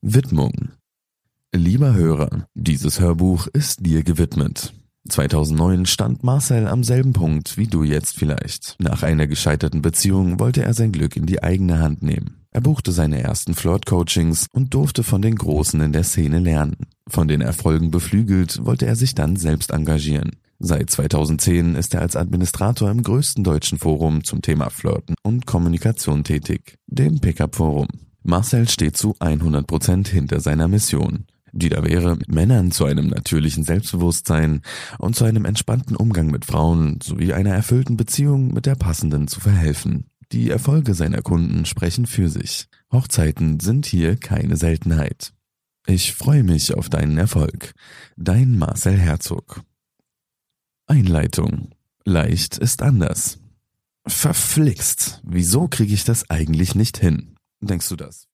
Widmung. Lieber Hörer, dieses Hörbuch ist dir gewidmet. 2009 stand Marcel am selben Punkt wie du jetzt vielleicht. Nach einer gescheiterten Beziehung wollte er sein Glück in die eigene Hand nehmen. Er buchte seine ersten Flirt-Coachings und durfte von den Großen in der Szene lernen. Von den Erfolgen beflügelt, wollte er sich dann selbst engagieren. Seit 2010 ist er als Administrator im größten deutschen Forum zum Thema Flirten und Kommunikation tätig, dem Pickup-Forum. Marcel steht zu 100% hinter seiner Mission, die da wäre, Männern zu einem natürlichen Selbstbewusstsein und zu einem entspannten Umgang mit Frauen sowie einer erfüllten Beziehung mit der passenden zu verhelfen. Die Erfolge seiner Kunden sprechen für sich. Hochzeiten sind hier keine Seltenheit. Ich freue mich auf deinen Erfolg. Dein Marcel Herzog. Einleitung. Leicht ist anders. Verflixt. Wieso kriege ich das eigentlich nicht hin? Denkst du das?